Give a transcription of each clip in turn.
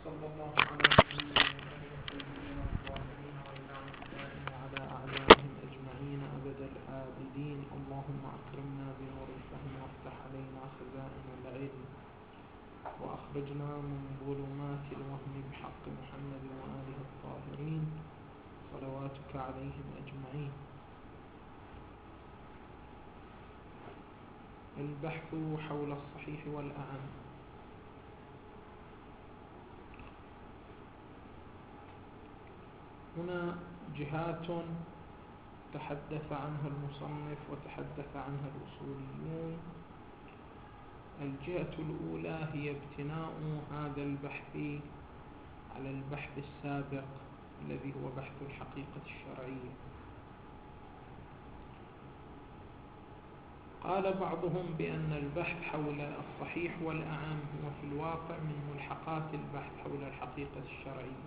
صلى الله على سيدنا الظاهرين والباطنين وعلى أعدائهم أجمعين أبد الآبدين. اللهم أكرمنا بنور الفهم وافتح علينا خزائن العلم وأخرجنا من ظلمات الوهم بحق محمد وآله الطاهرين صلواتك عليهم أجمعين. البحث حول الصحيح والأعم. هنا جهات تحدث عنها المصنف وتحدث عنها الأصوليون. الجهة الأولى هي ابتناء هذا البحث على البحث السابق الذي هو بحث الحقيقة الشرعية. قال بعضهم بأن البحث حول الصحيح والأعم هو في الواقع من ملحقات البحث حول الحقيقة الشرعية،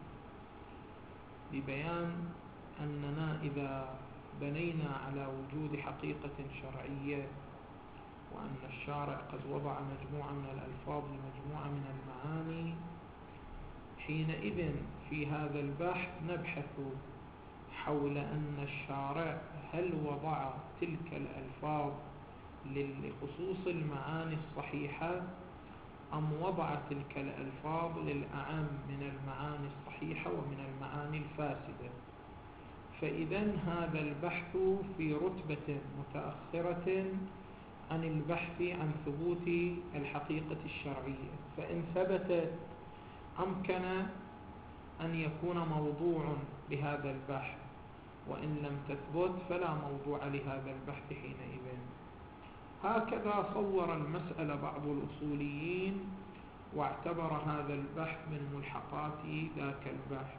ببيان أننا إذا بنينا على وجود حقيقة شرعية وأن الشارع قد وضع مجموعة من الألفاظ ومجموعة من المعاني، حينئذ في هذا البحث نبحث حول أن الشارع هل وضع تلك الألفاظ لخصوص المعاني الصحيحة أم وضع تلك الألفاظ للأعم من المعاني الصحيحة ومن المعاني الفاسدة. فإذا هذا البحث في رتبة متأخرة عن البحث عن ثبوت الحقيقة الشرعية، فإن ثبتت أمكن أن يكون موضوع لهذا البحث، وإن لم تثبت فلا موضوع لهذا البحث حينئذ. هكذا صور المسألة بعض الأصوليين واعتبر هذا البحث من ملحقات ذاك البحث،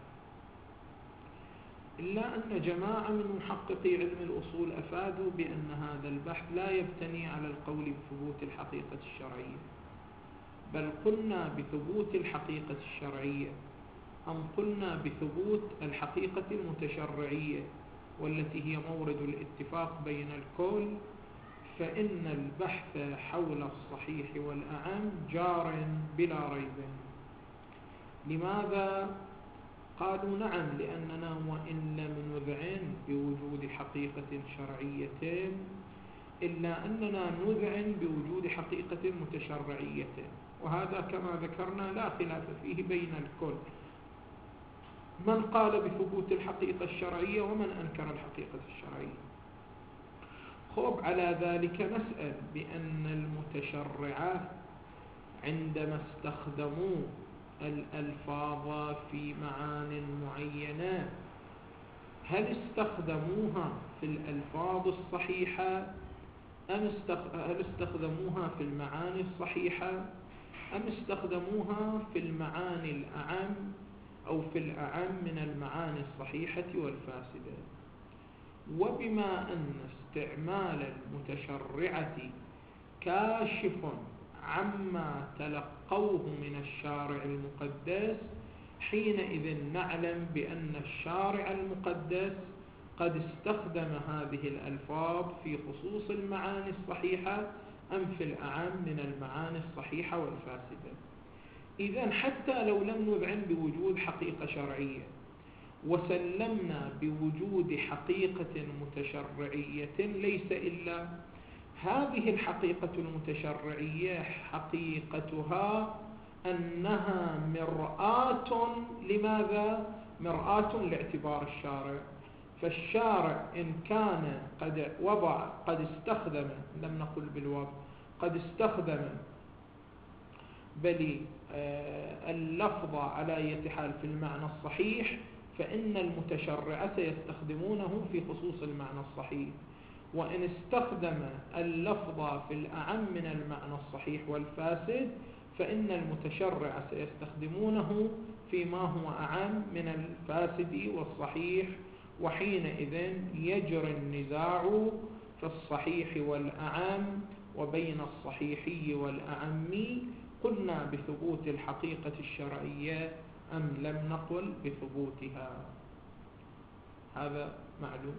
إلا أن جماعة من محققي علم الأصول أفادوا بأن هذا البحث لا يبتني على القول بثبوت الحقيقة الشرعية، بل قلنا بثبوت الحقيقة الشرعية أم قلنا بثبوت الحقيقة المتشرعية والتي هي مورد الاتفاق بين الكل، فإن البحث حول الصحيح والأعم جار بلا ريب. لماذا؟ قالوا نعم، لأننا وإن لم نذعن بوجود حقيقة شرعية إلا أننا نذعن بوجود حقيقة متشرعية، وهذا كما ذكرنا لا خلاف فيه بين الكل، من قال بثبوت الحقيقة الشرعية ومن أنكر الحقيقة الشرعية. خب على ذلك نسأل بأن المتشرعة عندما استخدموا الألفاظ في معان معينة هل استخدموها في الألفاظ الصحيحة هل استخدموها في المعاني الصحيحة أم استخدموها في المعاني الأعم أو في الأعم من المعاني الصحيحة والفاسدة؟ وبما أن استعمال المتشرعة كاشف عما تلقوه من الشارع المقدس، حينئذ نعلم بأن الشارع المقدس قد استخدم هذه الألفاظ في خصوص المعاني الصحيحة أم في الأعم من المعاني الصحيحة والفاسدة. إذن حتى لو لم نذعن بوجود حقيقة شرعية وسلمنا بوجود حقيقة متشرعية، ليس إلا هذه الحقيقة المتشرعية حقيقتها أنها مرآة. لماذا؟ مرآة لاعتبار الشارع. فالشارع إن كان قد استخدم، لم نقل بالوضع، قد استخدم بل اللفظ على أي حال في المعنى الصحيح، فإن المتشرعة يستخدمونه في خصوص المعنى الصحيح، وإن استخدم اللفظ في الأعم من المعنى الصحيح والفاسد فإن المتشرع سيستخدمونه فيما هو أعم من الفاسد والصحيح، وحينئذ يجري النزاع في الصحيح والأعم وبين الصحيحي والأعم. قلنا بثبوت الحقيقة الشرعية أم لم نقل بثبوتها؟ هذا معلوم.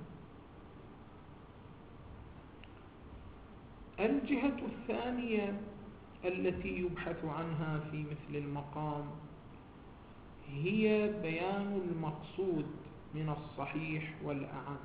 الجهة الثانية التي يبحث عنها في مثل المقام هي بيان المقصود من الصحيح والأعم.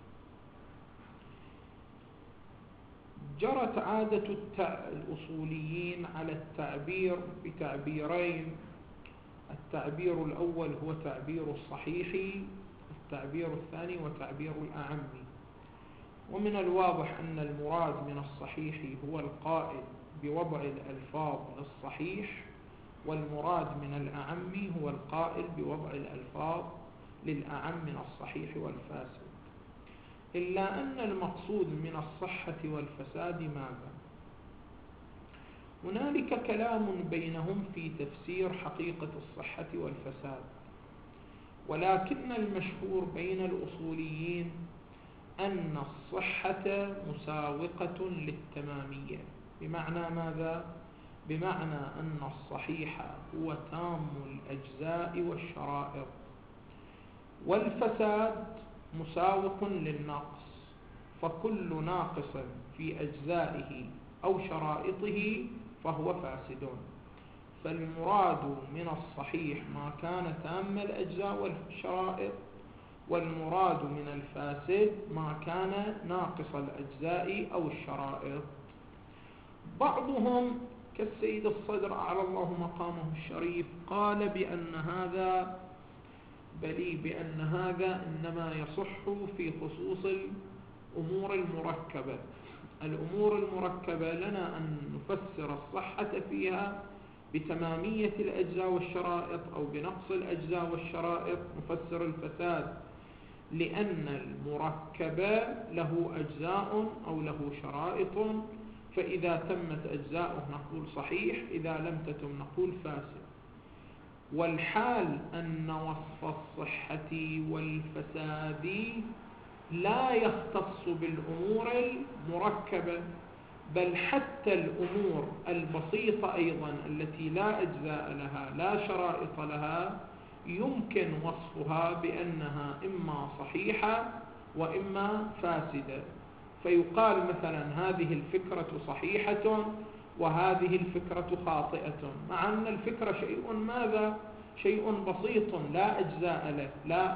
جرت عادة الأصوليين على التعبير بتعبيرين. التعبير الأول هو تعبير الصحيح، التعبير الثاني وتعبير الأعم. ومن الواضح أن المراد من الصحيح هو القائل بوضع الألفاظ للصحيح، والمراد من الأعم هو القائل بوضع الألفاظ للأعم من الصحيح والفاسد. إلا أن المقصود من الصحة والفساد ماذا؟ هنالك كلام بينهم في تفسير حقيقة الصحة والفساد، ولكن المشهور بين الأصوليين أن الصحة مساوقة للتمامية. بمعنى ماذا؟ بمعنى أن الصحيح هو تام الأجزاء والشرائط، والفساد مساوق للنقص، فكل ناقص في أجزائه أو شرائطه فهو فاسد. فالمراد من الصحيح ما كان تام الأجزاء والشرائط، والمراد من الفاسد ما كان ناقص الأجزاء أو الشرائط. بعضهم كالسيد الصدر أعلى الله مقامه الشريف قال بأن هذا إنما يصح في خصوص الأمور المركبة. الأمور المركبة لنا أن نفسر الصحة فيها بتمامية الأجزاء والشرائط أو بنقص الأجزاء والشرائط. نفسر الفساد لأن المركب له أجزاء أو له شرائط، فإذا تمت أجزاؤه نقول صحيح، إذا لم تتم نقول فاسد. والحال أن وصف الصحة والفساد لا يختص بالأمور المركبة، بل حتى الأمور البسيطة أيضا التي لا أجزاء لها لا شرائط لها يمكن وصفها بأنها إما صحيحة وإما فاسدة. فيقال مثلا هذه الفكرة صحيحة وهذه الفكرة خاطئة، مع أن الفكرة شيء ماذا؟ شيء بسيط لا أجزاء له،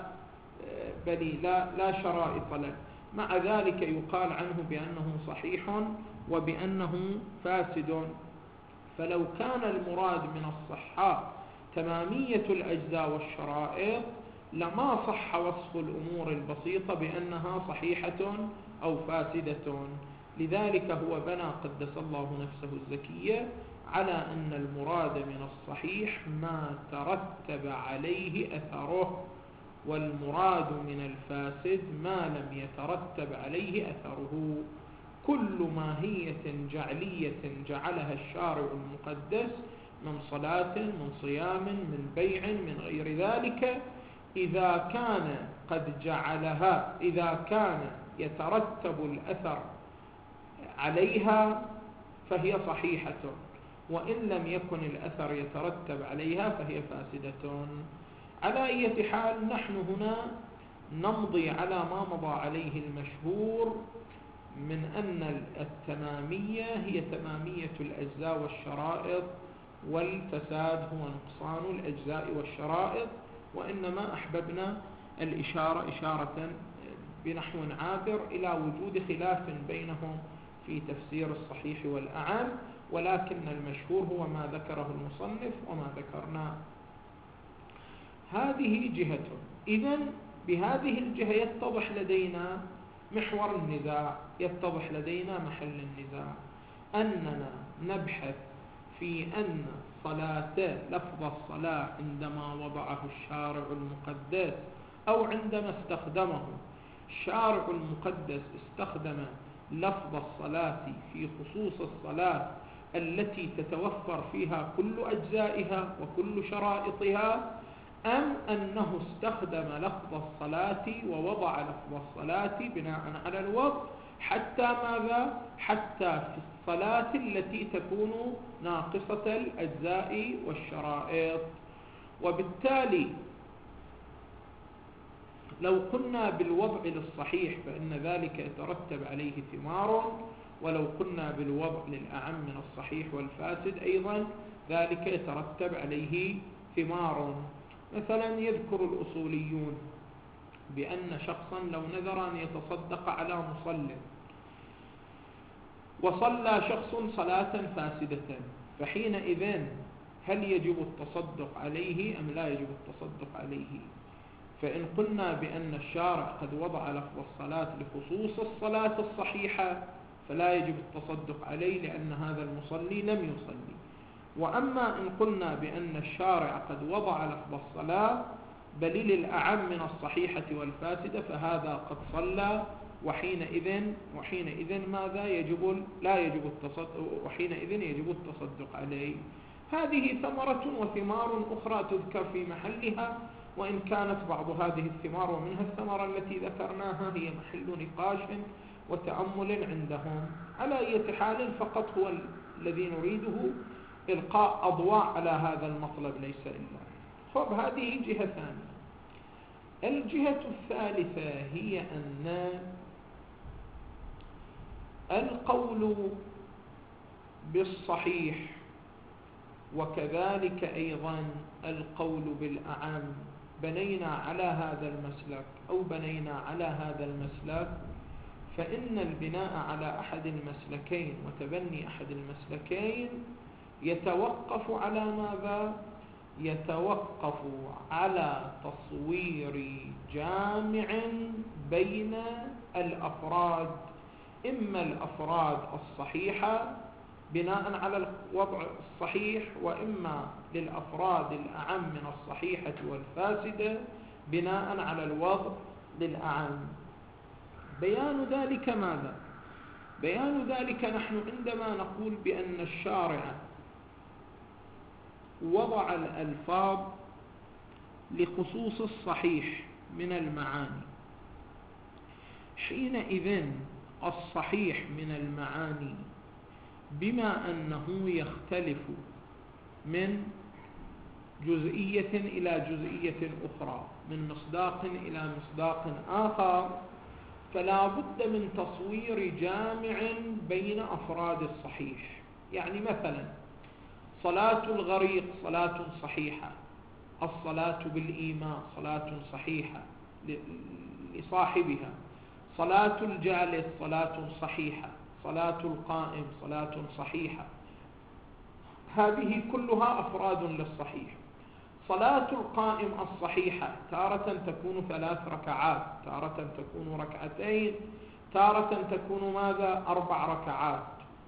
لا شرائط له، مع ذلك يقال عنه بأنه صحيح وبأنه فاسد. فلو كان المراد من الصحة تمامية الأجزاء والشرائط لما صح وصف الأمور البسيطة بأنها صحيحة أو فاسدة. لذلك هو بنى قدس الله نفسه الزكية على أن المراد من الصحيح ما ترتب عليه أثره، والمراد من الفاسد ما لم يترتب عليه أثره. كل ماهية جعلية جعلها الشارع المقدس من صلاة، من صيام، من بيع، من غير ذلك، إذا كان قد جعلها، إذا كان يترتب الأثر عليها فهي صحيحة، وإن لم يكن الأثر يترتب عليها فهي فاسدة. على أي حال نحن هنا نمضي على ما مضى عليه المشهور من أن التمامية هي تمامية الأجزاء والشرائط، والفساد هو نقصان الأجزاء والشرائط. وإنما أحببنا الإشارة إشارة بنحو عابر إلى وجود خلاف بينهم في تفسير الصحيح والأعم، ولكن المشهور هو ما ذكره المصنف وما ذكرناه. هذه جهة. إذن بهذه الجهة يتضح لدينا محور النزاع، يتضح لدينا محل النزاع، أننا نبحث في أن صلاة، لفظ الصلاة عندما وضعه الشارع المقدس أو عندما استخدمه الشارع المقدس، استخدم لفظ الصلاة في خصوص الصلاة التي تتوفر فيها كل أجزائها وكل شرائطها، أم أنه استخدم لفظ الصلاة ووضع لفظ الصلاة بناء على الوضع حتى ماذا؟ حتى في الصلاة التي تكون ناقصة الأجزاء والشرائط. وبالتالي لو قلنا بالوضع للصحيح فإن ذلك يترتب عليه ثمار، ولو قلنا بالوضع للأعم من الصحيح والفاسد أيضا ذلك يترتب عليه ثمار. مثلا يذكر الأصوليون بأن شخصا لو نذر أن يتصدق على مصل وصلى شخص صلاة فاسدة، فحينئذ هل يجب التصدق عليه أم لا يجب التصدق عليه؟ فإن قلنا بأن الشارع قد وضع لفظ الصلاة لخصوص الصلاة الصحيحة فلا يجب التصدق عليه لأن هذا المصلي لم يصلي. وأما إن قلنا بأن الشارع قد وضع لفظ الصلاة بل للأعم من الصحيحة والفاسدة فهذا قد صلى، وحينئذ ماذا يجب؟ لا يجب التصدق، وحينئذ يجب التصدق عليه. هذه ثمرة وثمار أخرى تذكر في محلها، وإن كانت بعض هذه الثمار ومنها الثمرة التي ذكرناها هي محل نقاش وتأمل عندهم. على أي حال فقط هو الذي نريده إلقاء أضواء على هذا المطلب ليس إلا. خب هذه جهة ثانية. الجهة الثالثة هي أن القول بالصحيح وكذلك أيضا القول بالأعم بنينا على هذا المسلك أو بنينا على هذا المسلك، فإن البناء على أحد المسلكين وتبني أحد المسلكين يتوقف على ماذا؟ يتوقف على تصوير جامع بين الأفراد، إما الأفراد الصحيحة بناء على الوضع الصحيح، وإما للأفراد الأعم من الصحيحة والفاسدة بناء على الوضع للأعم. بيان ذلك ماذا؟ بيان ذلك نحن عندما نقول بأن الشارع وضع الألفاظ لخصوص الصحيح من المعاني، حينئذ الصحيح من المعاني بما أنه يختلف من جزئية إلى جزئية أخرى، من مصداق إلى مصداق آخر، فلا بد من تصوير جامع بين أفراد الصحيح. يعني مثلا صلاة الغريق صلاة صحيحة، الصلاة بالإيماء صلاة صحيحة لصاحبها، صلاة الجالس صلاة صحيحة، صلاة القائم صلاة صحيحة، هذه كلها أفراد للصحيح. صلاة القائم الصحيحة تارة تكون 3 ركعات، تارة تكون 2 ركعات، تارة تكون ماذا؟ 4 ركعات،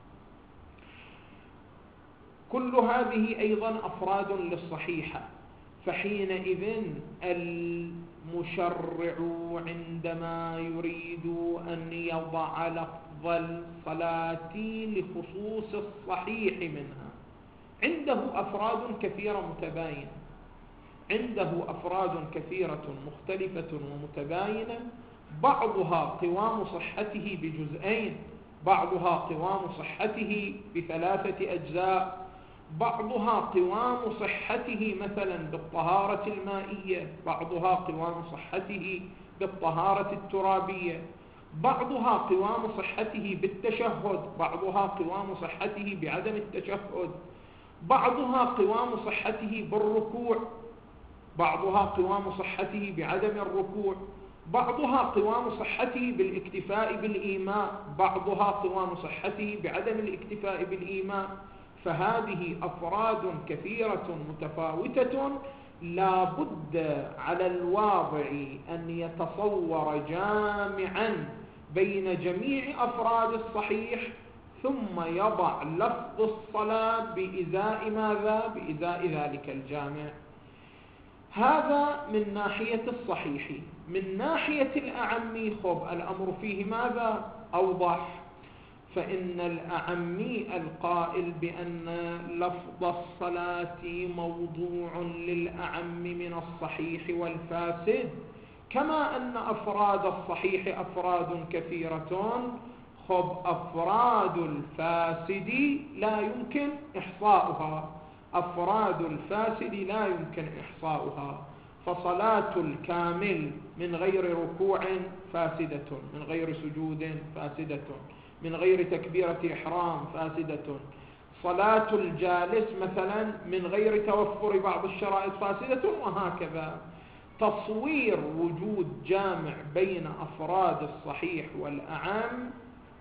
كل هذه أيضا أفراد للصحيحة. فحينئذ المشرع عندما يريد أن يضع لفظ الصلاة لخصوص الصحيح منها عنده أفراد كثيرة متباينة، عنده أفراد كثيرة مختلفة ومتباينة، بعضها قوام صحته بجزئين، بعضها قوام صحته ب3 أجزاء، بعضها قوام صحته مثلا بالطهارة المائية، بعضها قوام صحته بالطهارة الترابية، بعضها قوام صحته بالتشهد، بعضها قوام صحته بعدم التشهد، بعضها قوام صحته بالركوع، بعضها قوام صحته بعدم الركوع، بعضها قوام صحته بالاكتفاء بالإيماء، بعضها قوام صحته بعدم الاكتفاء بالإيماء. فهذه أفراد كثيرة متفاوتة، لا بد على الواضع أن يتصور جامعا بين جميع أفراد الصحيح ثم يضع لفظ الصلاة بإزاء ماذا؟ بإزاء ذلك الجامع. هذا من ناحية الصحيح. من ناحية الأعمي خب الأمر فيه ماذا؟ أوضح. فإن الأعمي القائل بأن لفظ الصلاة موضوع للأعم من الصحيح والفاسد، كما أن أفراد الصحيح أفراد كثيرة، خب أفراد الفاسد لا يمكن إحصاؤها، أفراد الفاسد لا يمكن إحصاؤها. فصلاة الكامل من غير ركوع فاسدة، من غير سجود فاسدة، من غير تكبيرة إحرام فاسدة. صلاة الجالس مثلا من غير توفر بعض الشرائط فاسدة، وهكذا. تصوير وجود جامع بين أفراد الصحيح والأعم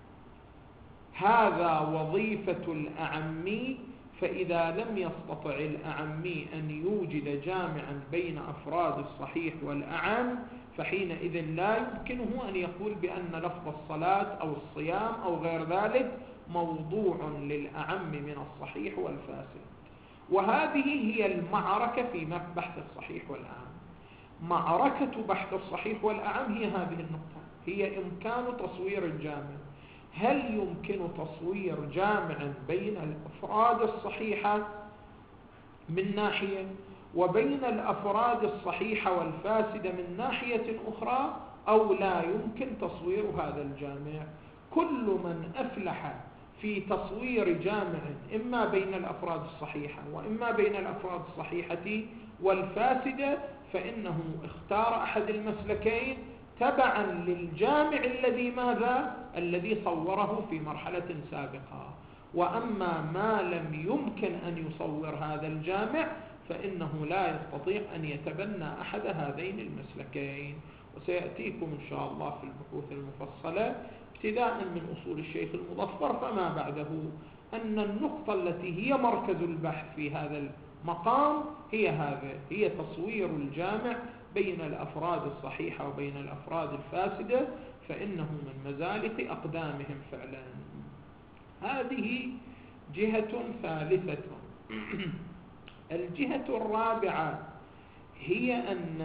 هذا وظيفة الأعمي، فإذا لم يستطع الأعمي أن يوجد جامعا بين أفراد الصحيح والأعم فحينئذ لا يمكنه أن يقول بأن لفظ الصلاة أو الصيام أو غير ذلك موضوع للأعم من الصحيح والفاسد. وهذه هي المعركة في بحث الصحيح والأعم. معركة بحث الصحيح والأعم هي هذه النقطة، هي إمكان تصوير الجامع. هل يمكن تصوير جامع بين الأفراد الصحيحة من ناحية وبين الأفراد الصحيحة والفاسدة من ناحية أخرى، أو لا يمكن تصوير هذا الجامع؟ كل من أفلح في تصوير جامع إما بين الأفراد الصحيحة وإما بين الأفراد الصحيحة والفاسدة فإنه اختار أحد المسلكين تبعا للجامع الذي ماذا؟ الذي صوره في مرحلة سابقة. وأما ما لم يمكن أن يصور هذا الجامع فإنه لا يستطيع أن يتبنى أحد هذين المسلكين. وسيأتيكم إن شاء الله في البحوث المفصلة ابتداء من أصول الشيخ المظفر فما بعده أن النقطة التي هي مركز البحث في هذا المقام هي تصوير الجامع بين الأفراد الصحيحة وبين الأفراد الفاسدة، فإنه من مزالق أقدامهم فعلا. هذه جهة ثالثة. الجهة الرابعة هي أن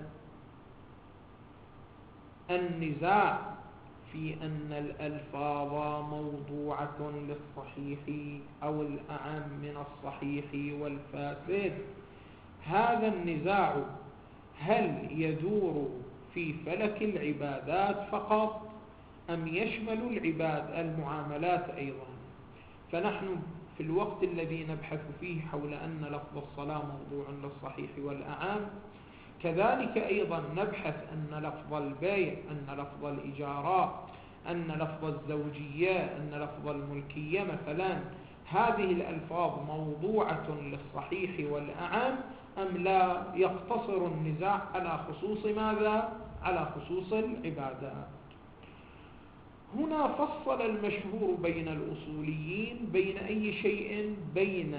النزاع في أن الألفاظ موضوعة للصحيح أو الأعم من الصحيح والفاسد، هذا النزاع هل يدور في فلك العبادات فقط أم يشمل المعاملات أيضا؟ فنحن في الوقت الذي نبحث فيه حول أن لفظ الصلاة موضوع للصحيح والأعام، كذلك أيضا نبحث أن لفظ البيع، أن لفظ الإجارات، أن لفظ الزوجية، أن لفظ الملكية مثلا، هذه الألفاظ موضوعة للصحيح والأعام أم لا يقتصر النزاع على خصوص ماذا؟ على خصوص العبادات. هنا فصل المشهور بين الأصوليين بين أي شيء؟ بين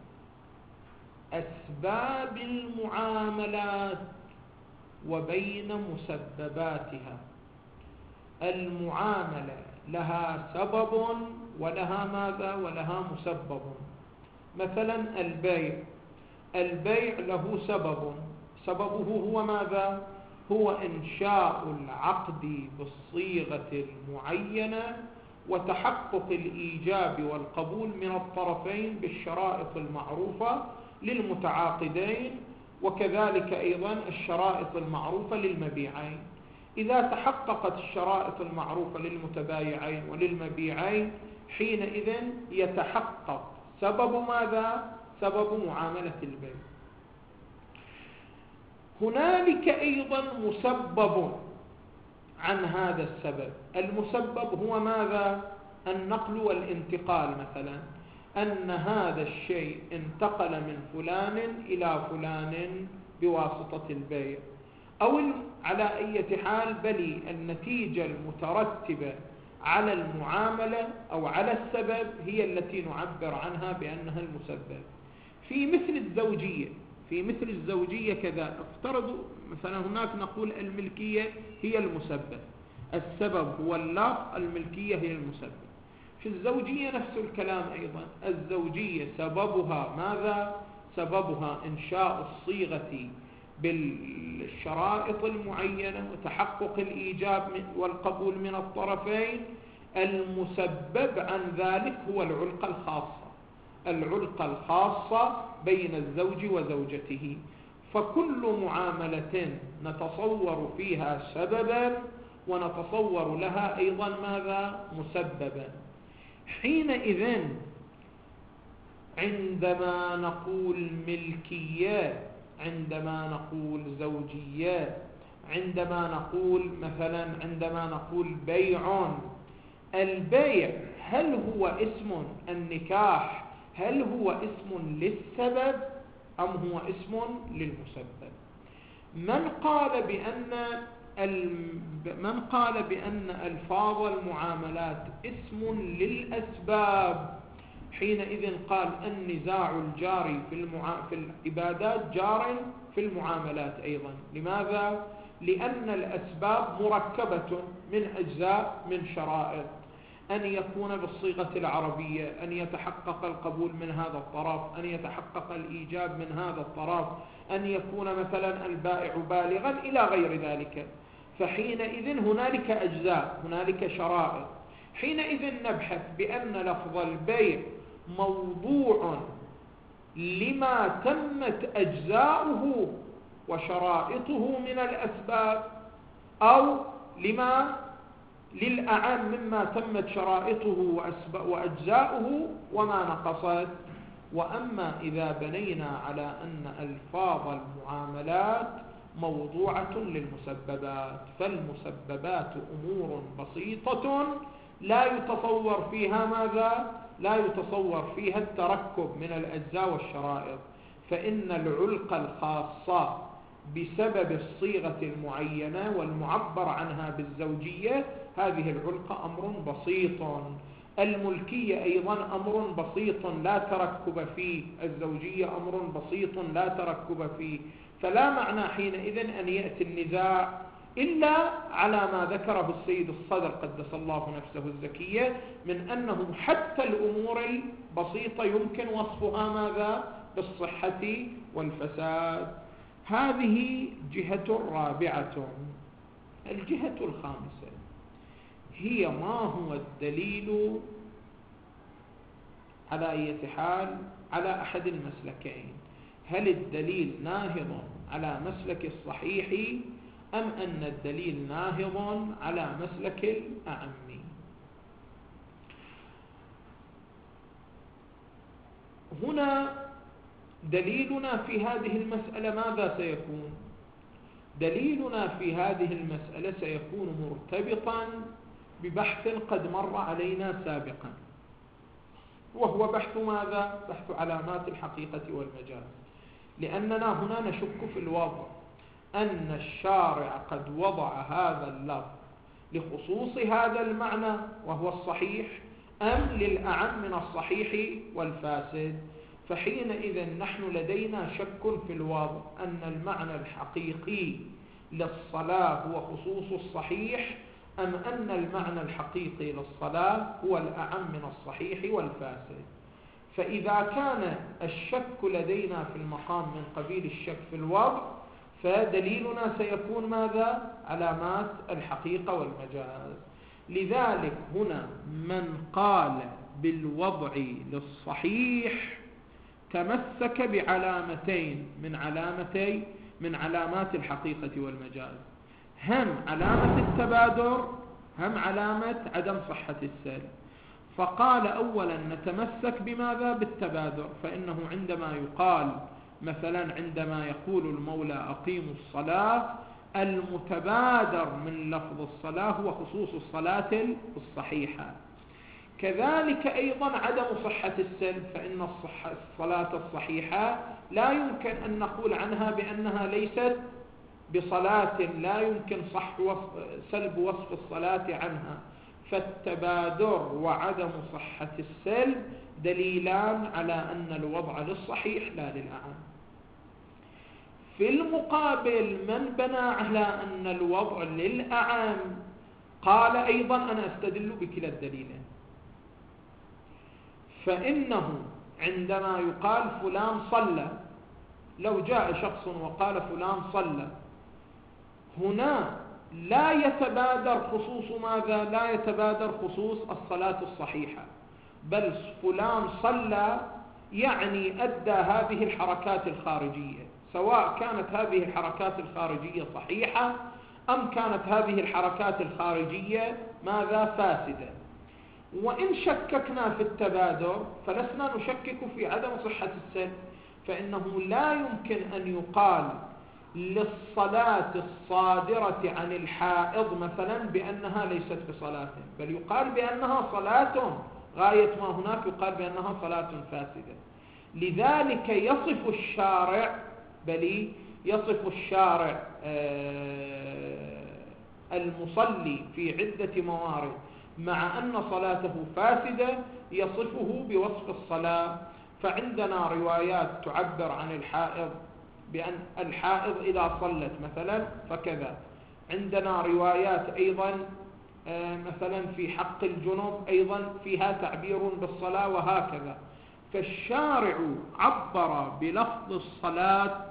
أسباب المعاملات وبين مسبباتها. المعاملة لها سبب ولها ماذا؟ ولها مسبب. مثلا البيع له سببه هو ماذا؟ هو إنشاء العقد بالصيغة المعينة وتحقق الإيجاب والقبول من الطرفين بالشرائط المعروفة للمتعاقدين، وكذلك أيضا الشرائط المعروفة للمبيعين. إذا تحققت الشرائط المعروفة للمتبايعين وللمبيعين حينئذ يتحقق سبب ماذا؟ سبب معاملة البيع. هنالك أيضا مسبب عن هذا السبب. المسبب هو ماذا؟ النقل والانتقال، مثلا أن هذا الشيء انتقل من فلان إلى فلان بواسطة البيع، أو على أي حال بل النتيجة المترتبة على المعاملة أو على السبب هي التي نعبر عنها بأنها المسبب. في مثل الزوجية كذا، افترضوا مثلا هناك نقول الملكية هي المسبب، السبب هو اللفظ، الملكية هي المسبب. في الزوجية نفس الكلام أيضا، الزوجية سببها ماذا؟ سببها إنشاء الصيغة بالشرائط المعينة وتحقق الإيجاب والقبول من الطرفين. المسبب عن ذلك هو العلقة الخاصة بين الزوج وزوجته. فكل معاملة نتصور فيها سببا ونتصور لها أيضا ماذا؟ مسببا. حينئذ عندما نقول ملكيات، عندما نقول زوجيات، عندما نقول بيع، البيع هل هو اسم النكاح هل هو اسم للسبب أم هو اسم للمسبب؟ من قال بأن ألفاظ المعاملات اسم للأسباب حينئذ قال النزاع الجاري في العبادات جار في المعاملات أيضا. لماذا؟ لأن الأسباب مركبة من أجزاء من شرائط، أن يكون بالصيغة العربية، أن يتحقق القبول من هذا الطرف، أن يتحقق الإيجاب من هذا الطرف، أن يكون مثلا البائع بالغا إلى غير ذلك. فحينئذ هنالك أجزاء، هنالك شرائط. حينئذ نبحث بأن لفظ البيع موضوع لما تمت أجزاؤه وشرائطه من الأسباب، أو للأعم مما تمت شرائطه وأجزاؤه وما نقصت. وأما إذا بنينا على أن ألفاظ المعاملات موضوعة للمسببات، فالمسببات أمور بسيطة لا يتصور فيها ماذا؟ لا يتصور فيها التركب من الأجزاء والشرائط. فإن العلقة الخاصة بسبب الصيغة المعينة والمعبر عنها بالزوجية، هذه العلقة أمر بسيط. الملكية أيضا أمر بسيط لا تركب فيه، الزوجية أمر بسيط لا تركب فيه. فلا معنى حينئذ أن يأتي النزاع إلا على ما ذكره السيد الصدر قدس الله نفسه الزكية من أنه حتى الأمور البسيطة يمكن وصفها ماذا؟ بالصحة والفساد. هذه جهة رابعة. الجهة الخامسة هي ما هو الدليل على أي حال على أحد المسلكين. هل الدليل ناهض على مسلك الصحيح أم أن الدليل ناهض على مسلك الأعم؟ هنا دليلنا في هذه المسألة ماذا سيكون؟ دليلنا في هذه المسألة سيكون مرتبطا ببحث قد مر علينا سابقا، وهو بحث ماذا؟ بحث علامات الحقيقة والمجاز. لأننا هنا نشك في الوضع أن الشارع قد وضع هذا اللفظ لخصوص هذا المعنى وهو الصحيح، أم للأعم من الصحيح والفاسد. فحينئذ نحن لدينا شك في الوضع أن المعنى الحقيقي للصلاة هو خصوص الصحيح، أم أن المعنى الحقيقي للصلاة هو الأعم من الصحيح والفاسد. فإذا كان الشك لدينا في المقام من قبيل الشك في الوضع، فدليلنا سيكون ماذا؟ علامات الحقيقة والمجاز. لذلك هنا من قال بالوضع للصحيح تمسك بعلامتين من علامات الحقيقة والمجاز، هم علامة التبادر هم علامة عدم صحة السلب. فقال أولا نتمسك بماذا؟ بالتبادر. فإنه عندما يقال مثلا عندما يقول المولى أقيموا الصلاة، المتبادر من لفظ الصلاة هو خصوص الصلاة الصحيحة. كذلك أيضا عدم صحة السلب، فإن الصلاة الصحيحة لا يمكن أن نقول عنها بأنها ليست بصلاة، لا يمكن سلب وصف الصلاة عنها. فالتبادر وعدم صحة السلب دليلان على أن الوضع للصحيح لا للأعم. في المقابل من بنى على أن الوضع للأعم قال أيضا أنا أستدل بكلا الدليلين. فإنه عندما يقال فلان صلى، لو جاء شخص وقال فلان صلى، هنا لا يتبادر خصوص ماذا؟ لا يتبادر خصوص الصلاة الصحيحة، بل فلان صلى يعني أدى هذه الحركات الخارجية، سواء كانت هذه الحركات الخارجية صحيحة أم كانت هذه الحركات الخارجية ماذا؟ فاسدة. وإن شككنا في التبادر فلسنا نشكك في عدم صحة السلب، فإنه لا يمكن أن يقال للصلاة الصادرة عن الحائض مثلا بأنها ليست بصلاة، بل يقال بأنها صلاة غاية ما هناك يقال بأنها صلاة فاسدة. لذلك يصف الشارع، بل يصف الشارع المصلي في عدة موارد مع أن صلاته فاسدة يصفه بوصف الصلاة. فعندنا روايات تعبر عن الحائض بأن الحائض إذا صلت مثلا فكذا. عندنا روايات أيضا مثلا في حق الجنوب أيضا فيها تعبير بالصلاة وهكذا. فالشارع عبر بلفظ الصلاة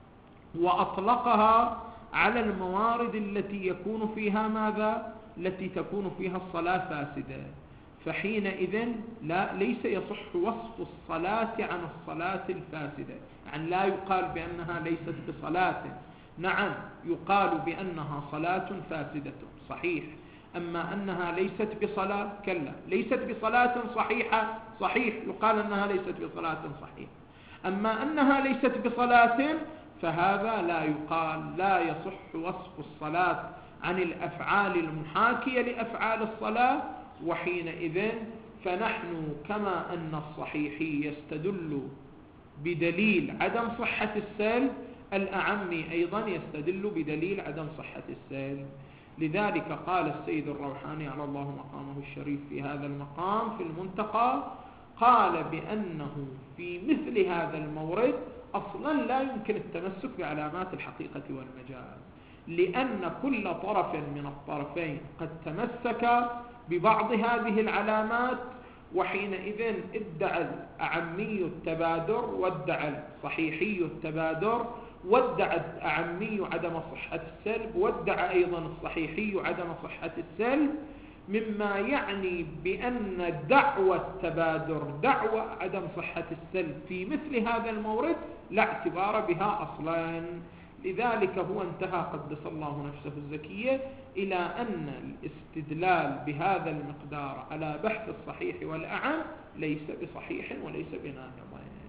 وأطلقها على الموارد التي يكون فيها ماذا؟ التي تكون فيها الصلاة فاسدة. فحينئذ ليس يصح وصف الصلاة عن الصلاة الفاسدة، يعني لا يقال بأنها ليست بصلاة. نعم يقال بأنها صلاة فاسدة صحيح، أما أنها ليست بصلاة كلا. ليست بصلاة صحيحة صحيح، يقال أنها ليست بصلاة صحيحة. أما أنها ليست بصلاة فهذا لا يقال، لا يصح وصف الصلاة عن الأفعال المحاكية لأفعال الصلاة. وحينئذ فنحن كما أن الصحيحي يستدل بدليل عدم صحة السلب، الأعمي أيضا يستدل بدليل عدم صحة السلب. لذلك قال السيد الروحاني على الله مقامه الشريف في هذا المقام في المنتقى، قال بأنه في مثل هذا المورد أصلا لا يمكن التمسك بعلامات الحقيقة والمجاز، لأن كل طرف من الطرفين قد تمسك ببعض هذه العلامات، وحينئذ ادعى الأعمي التبادر وادعى الصحيحي التبادر، وادعى الأعمي عدم صحة السلب، وادعى أيضا الصحيحي عدم صحة السلب، مما يعني بأن دعوى التبادر دعوى عدم صحة السلب في مثل هذا المورد لا اعتبار بها أصلا. لذلك هو انتهى قدس الله نفسه الزكية إلى أن الاستدلال بهذا المقدار على بحث الصحيح والأعم ليس بصحيح وليس بناقض.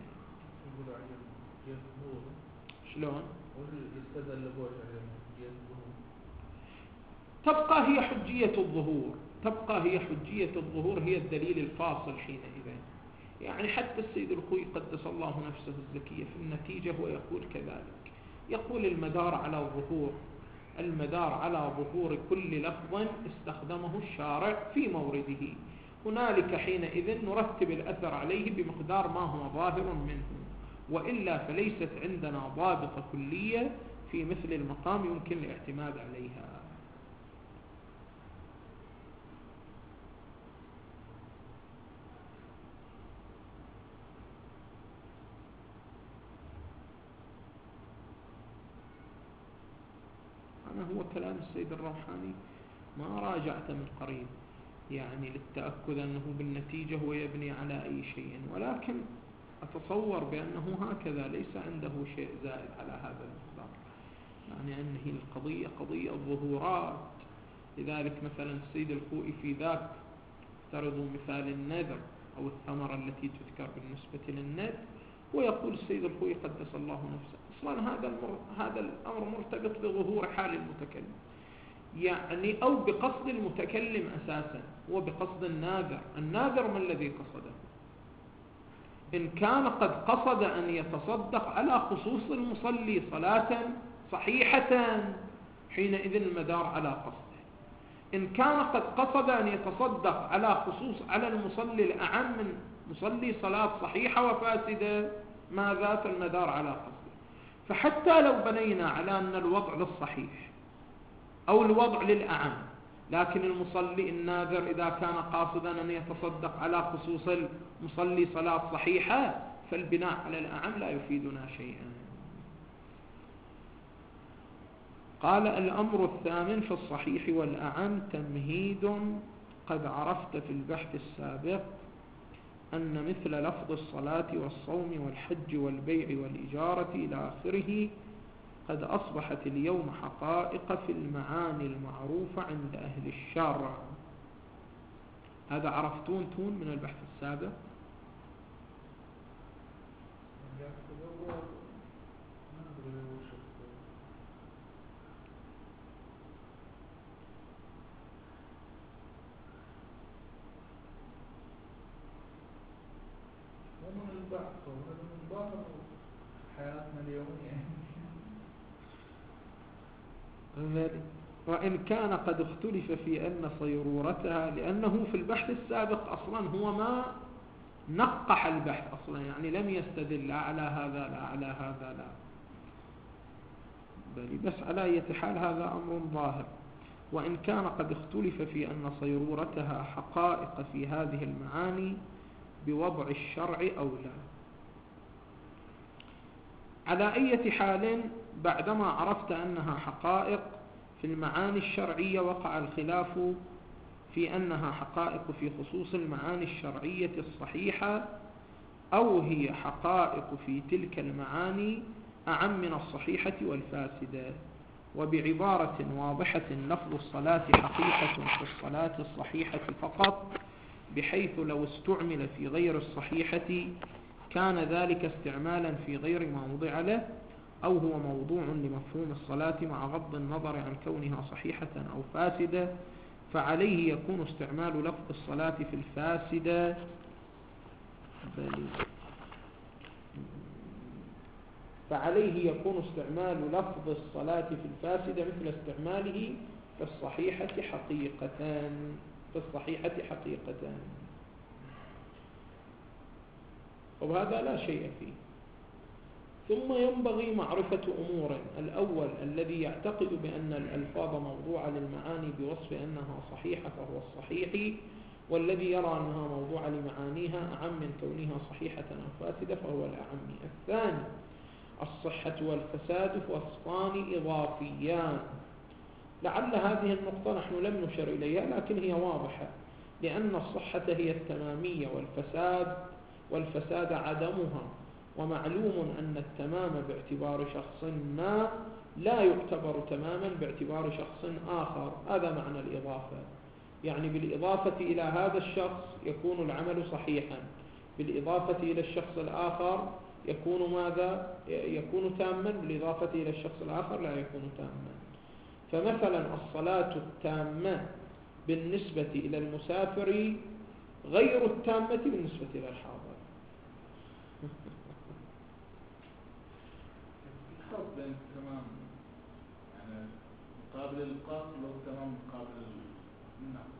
شلون؟ تبقى هي حجية الظهور، تبقى هي حجية الظهور هي الدليل الفاصل حينئذ. يعني حتى السيد الخوي قدس الله نفسه الزكية في النتيجة هو يقول كذلك، يقول المدار على الظهور، المدار على ظهور كل لفظ استخدمه الشارع في مورده. هنالك حينئذ نرتب الأثر عليه بمقدار ما هو ظاهر منه، وإلا فليست عندنا ضابطة كلية في مثل المقام يمكن الاعتماد عليها. هو كلام السيد الروحاني ما راجعته من قريب، يعني للتأكد أنه بالنتيجة هو يبني على أي شيء، ولكن أتصور بأنه هكذا ليس عنده شيء زائد على هذا المقدار، يعني أنه القضية قضية ظهورات. لذلك مثلا السيد الخوئي في ذاك افترضوا مثال النذر أو الثمرة التي تذكر بالنسبة للنذر، ويقول السيد الخوئي قدس الله نفسه أصلا هذا الأمر مرتبط بظهور حال المتكلم، يعني أو بقصد المتكلم أساسا وبقصد الناذر. الناذر ما الذي قصده؟ إن كان قد قصد أن يتصدق على خصوص المصلي صلاة صحيحة حينئذ المدار على قصده. إن كان قد قصد أن يتصدق على خصوص على المصلي الأعم من مصلي صلاة صحيحة وفاسدة ماذا؟ فالمدار على قصده. فحتى لو بنينا على أن الوضع للصحيح أو الوضع للأعم، لكن المصلي الناذر إذا كان قاصدا أن يتصدق على خصوص المصلي صلاة صحيحة فالبناء على الأعم لا يفيدنا شيئا. قال الأمر الثامن في الصحيح والأعم تمهيد. قد عرفت في البحث السابق أن مثل لفظ الصلاة والصوم والحج والبيع والإجارة إلى آخره قد أصبحت اليوم حقائق في المعاني المعروفة عند أهل الشرع. هذا عرفتون من البحث السابق. وإن كان قد اختلف في أن صيرورتها، لأنه في البحث السابق أصلا هو ما نقح البحث أصلا، يعني لم يستدل لا على هذا لا على هذا لا، بل بس على أي حال هذا أمر ظاهر. وإن كان قد اختلف في أن صيرورتها حقائق في هذه المعاني بوضع الشرع أو لا. على أي حال بعدما عرفت أنها حقائق في المعاني الشرعية، وقع الخلاف في أنها حقائق في خصوص المعاني الشرعية الصحيحة، أو هي حقائق في تلك المعاني أعم من الصحيحة والفاسدة. وبعبارة واضحة، لفظ الصلاة حقيقة في الصلاة الصحيحة فقط، بحيث لو استعمل في غير الصحيحة كان ذلك استعمالا في غير ما وضع له، أو هو موضوع لمفهوم الصلاة مع غض النظر عن كونها صحيحة أو فاسدة، فعليه يكون استعمال لفظ الصلاة في الفاسدة فعليه يكون استعمال لفظ الصلاة في الفاسدة مثل استعماله في الصحيحة حقيقتان. وهذا لا شيء فيه. ثم ينبغي معرفة أمور: الأول الذي يعتقد بأن الألفاظ موضوعة للمعاني بوصف أنها صحيحة فهو الصحيح، والذي يرى أنها موضوعة لمعانيها أعم من كونها صحيحة أو فاسدة فهو الأعم. الثاني: الصحة والفساد وصفان إضافيان. لعل هذه النقطة نحن لم نشر إليها لكن هي واضحة، لأن الصحة هي التمامية، والفساد عدمها. ومعلوم أن التمام باعتبار شخص ما لا يعتبر تماما باعتبار شخص آخر. هذا معنى الإضافة، يعني بالإضافة إلى هذا الشخص يكون العمل صحيحا، بالإضافة إلى الشخص الآخر يكون ماذا؟ يكون تاما، بالإضافة إلى الشخص الآخر لا يكون تاما. فمثلا الصلاة التامة بالنسبة إلى المسافر غير التامة بالنسبة إلى الحاضر. الفرق بين التمام يعني مقابل القصر والتمام مقابل النقص؟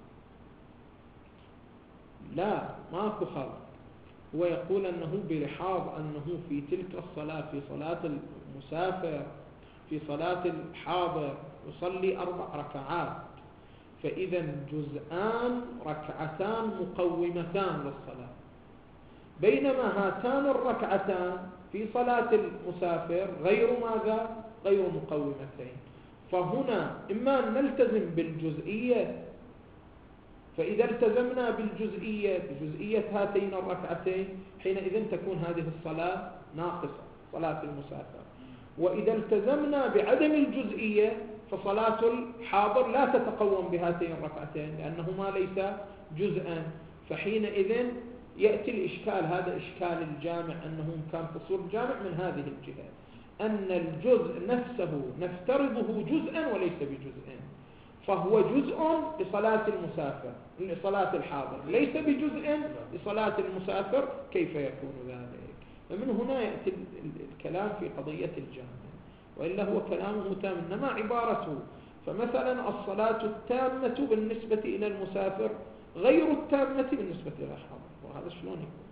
لا، ماكو فرق. هو يقول أنه بلحاظ أنه في تلك الصلاة، في صلاة المسافر، في صلاة الحاضر يصلي 4 ركعات، فإذا جزءان ركعتان مقومتان للصلاة، بينما هاتان الركعتان في صلاة المسافر غير ماذا؟ غير مقومتين. فهنا إما أن نلتزم بالجزئية، فإذا التزمنا بالجزئية بجزئية هاتين الركعتين حينئذ تكون هذه الصلاة ناقصة، صلاة المسافر. وإذا التزمنا بعدم الجزئية فصلاة الحاضر لا تتقوم بهاتين الركعتين لأنهما ليس جزءا. فحينئذ يأتي الإشكال، هذا إشكال الجامع، أنه كان فصول جامع من هذه الجهة، أن الجزء نفسه نفترضه جزءا وليس بجزء، فهو جزء لصلاة المسافر لصلاة الحاضر، ليس بجزء لصلاة المسافر. كيف يكون ذلك؟ فمن هنا يأتي الكلام في قضية الجامع، وإلا هو كلامه تام، إنما عبارته. فمثلا الصلاة التامة بالنسبة إلى المسافر غير التامة بالنسبة إلى الحاضر، وهذا شلون يكون؟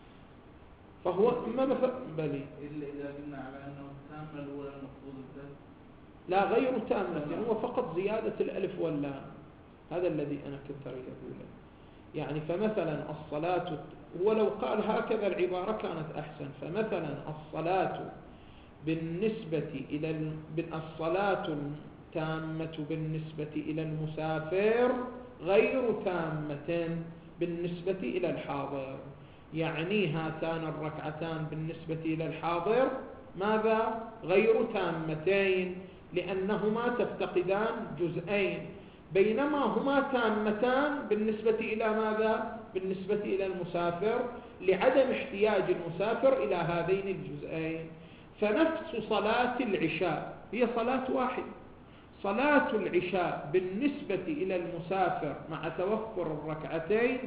فهو إما مثلا بلي إلا إذا قلنا على أنه التامة الأولى المقصود الثالث، لا غير تامة، يعني هو فقط زيادة الألف واللام، هذا الذي أنا كنت أريد أقوله. يعني فمثلا الصلاة، ولو قال هكذا العبارة كانت أحسن. فمثلا الصلاة بالنسبة إلى الصلاة التامة بالنسبة إلى المسافر غير تامة بالنسبة إلى الحاضر، يعني هاتان الركعتان بالنسبة إلى الحاضر ماذا؟ غير تامتين، لأنهما تفتقدان جزئين، بينما هما تامتان بالنسبة إلى ماذا؟ بالنسبة إلى المسافر، لعدم احتياج المسافر إلى هذين الجزئين. فنفس صلاة العشاء هي صلاة واحدة. صلاة العشاء بالنسبة إلى المسافر مع توفر الركعتين،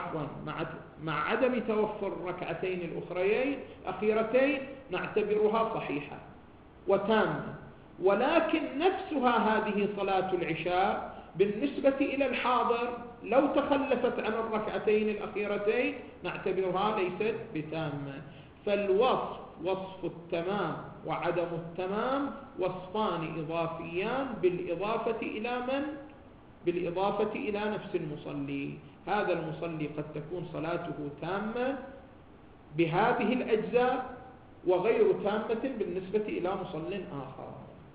مع عدم توفر الركعتين الأخريين نعتبرها صحيحة وتامة، ولكن نفسها هذه صلاة العشاء بالنسبة إلى الحاضر لو تخلفت عن الركعتين الأخيرتين نعتبرها ليست بتامة. فالوصف وصف التمام وعدم التمام وصفان إضافيان بالإضافة إلى من؟ بالإضافة إلى نفس المصلي. هذا المصلي قد تكون صلاته تامة بهذه الأجزاء وغير تامة بالنسبة إلى مصل آخر.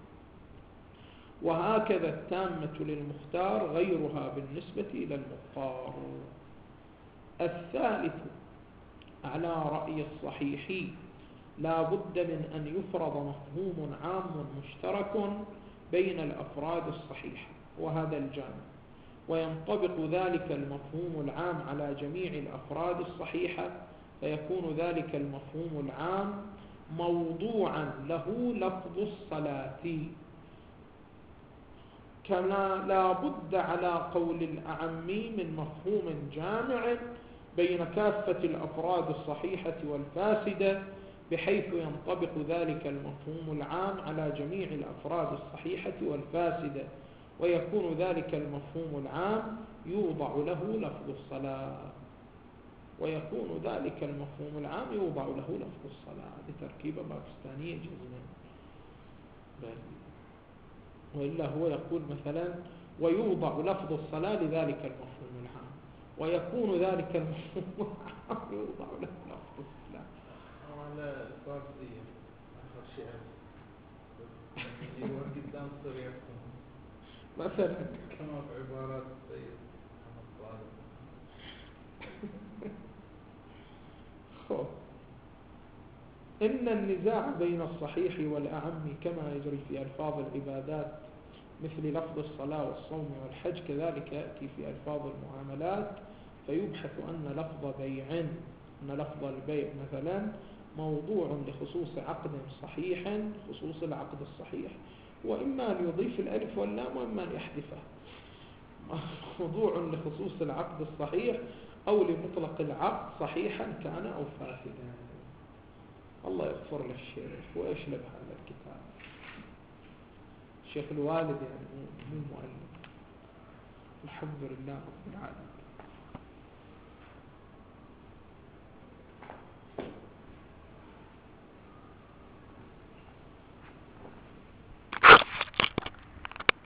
وهكذا التامة للمختار غيرها بالنسبة إلى المختار. الثالث على رأي الصحيح لا بد من أن يفرض مفهوم عام مشترك بين الأفراد الصحيحة وهذا الجامع، وينطبق ذلك المفهوم العام على جميع الأفراد الصحيحة، فيكون ذلك المفهوم العام موضوعا له لفظ الصلاة. كما لا بد على قول الأعم من مفهوم جامع بين كافة الأفراد الصحيحة والفاسدة، بحيث ينطبق ذلك المفهوم العام على جميع الأفراد الصحيحة والفاسدة، ويكون ذلك المفهوم العام يوضع له لفظ الصلاة. ويكون ذلك المفهوم العام يوضع له لفظ الصلاة بتركيبة باكستانية جزما. وإلا هو يقول مثلا ويوضع لفظ الصلاة لذلك المفهوم العام، ويكون ذلك المفهوم العام يوضع له لفظ الصلاة. على فارسية آخر شيء اللي هو قدام صريح مثلا كما في عبارات السيد محمد صادق. إن النزاع بين الصحيح والأعم كما يجري في ألفاظ العبادات مثل لفظ الصلاة والصوم والحج كذلك يأتي في ألفاظ المعاملات، فيبحث أن لفظ البيع مثلا موضوع لخصوص عقد صحيح خصوص العقد الصحيح، وإما ليضيف الألف واللام وإما ليحذفه. موضوع لخصوص العقد الصحيح أو لمطلق العقد صحيحا كان أو فاسدا. الله يغفر للشيخ وإيش له بهذا الكتاب، الشيخ الوالد يعني مو مؤلف. الحمد لله رب العالمين.